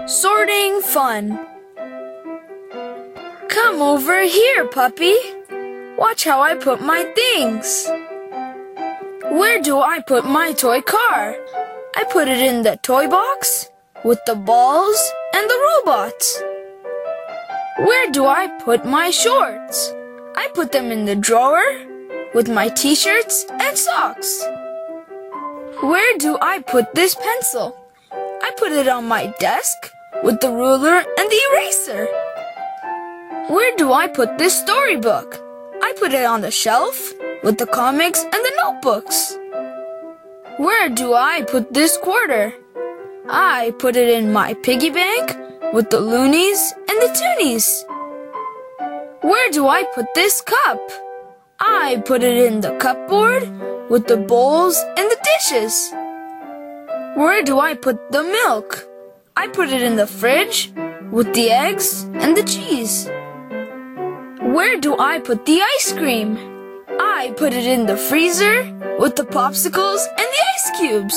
Sorting fun. Come over here, puppy. Watch how I put my things. Where do I put my toy car? I put it in the toy box with the balls and the robots. Where do I put my shorts? I put them in the drawer with my t-shirts and socks. Where do I put this pencil? I put it on my desk with the ruler and the eraser. Where do I put this storybook? I put it on the shelf with the comics and the notebooks. Where do I put this quarter? I put it in my piggy bank with the loonies and the toonies. Where do I put this cup? I put it in the cupboard with the bowls and the dishes. Where do I put the milk? I put it in the fridge with the eggs and the cheese. Where do I put the ice cream? I put it in the freezer with the popsicles and the ice cubes.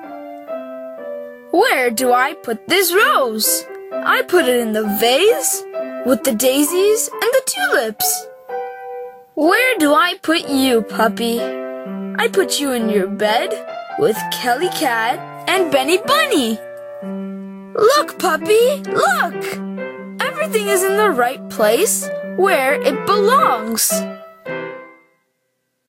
Where do I put this rose? I put it in the vase with the daisies and the tulips. Where do I put you, puppy? I put you in your bed with Kelly Cat and Benny Bunny. Look, puppy, look! Everything is in the right place where it belongs.